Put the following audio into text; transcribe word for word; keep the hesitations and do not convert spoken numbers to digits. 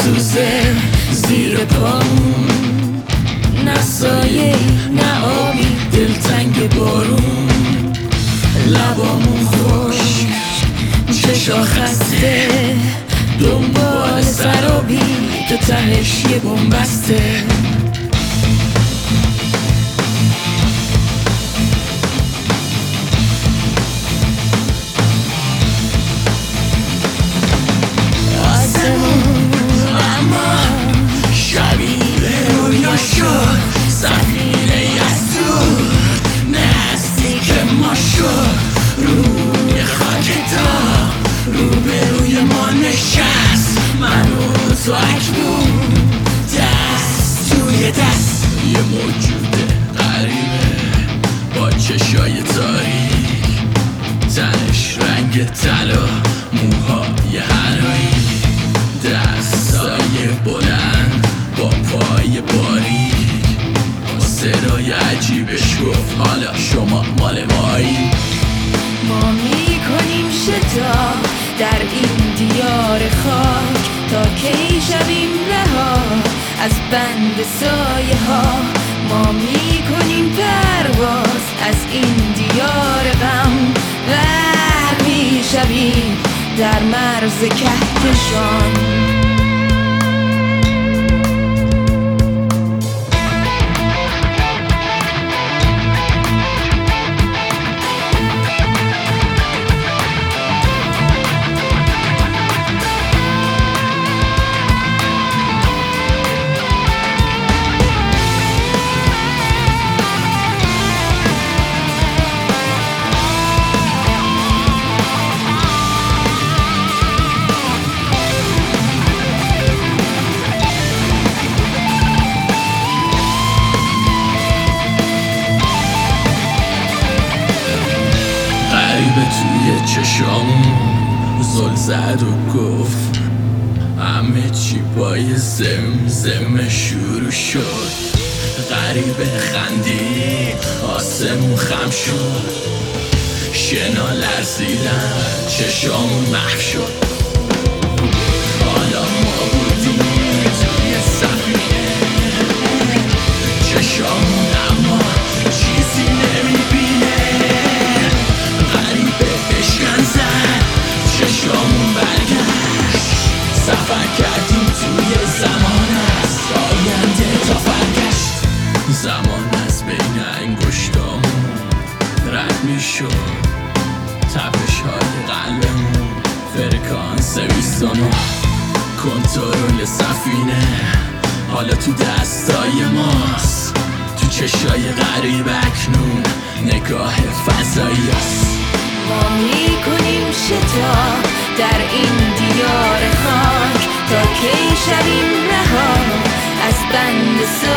میسوزه زیر پامون، نه سایه نه آبی دلتنگ بارون، لبامون خشک چشا خسته، دنبال سرابی که تهش یه بنبسته. سفینه از دور نزدیک ما شد، روی خاکتا روبروی ما نشست، من و تو اکنون دست توی دست. یه موجود غریبه با چشای تاریک، تنش رنگ طلا، موهای هنایی، دستای بلند با پای باریک، صدای عجیبش گفت حالا شما مال مایی. ما میکنیم شتاب در این دیار خاک، تا کی شویم رها از بند سایه ها. ما میکنیم پرواز از این دیار غم، غرق میشویم در مرز کهکشان. به توی چشامون زل زد و گفت همه چی پای زمزمه شروع شد. غریبه خندید آسمون خم شد، شنا لرزیدن چشامون محو شد. حالا ما بودیم توی سفینه، چشامون اما چیزی نمیبینه. چشامون برگشت، سفر کردیم توی زمان از آینده تا فرگشت. زمان از بین انگشتامون رد میشد، تپش های قلبمون فرکانس بیست و نه. کنترل سفینه حالا تو دستای ماست، تو چشای غریب اکنون نگاه فضایی است. ما میکنیم شتاب در این دیار خاک، تا کی شویم رها از بند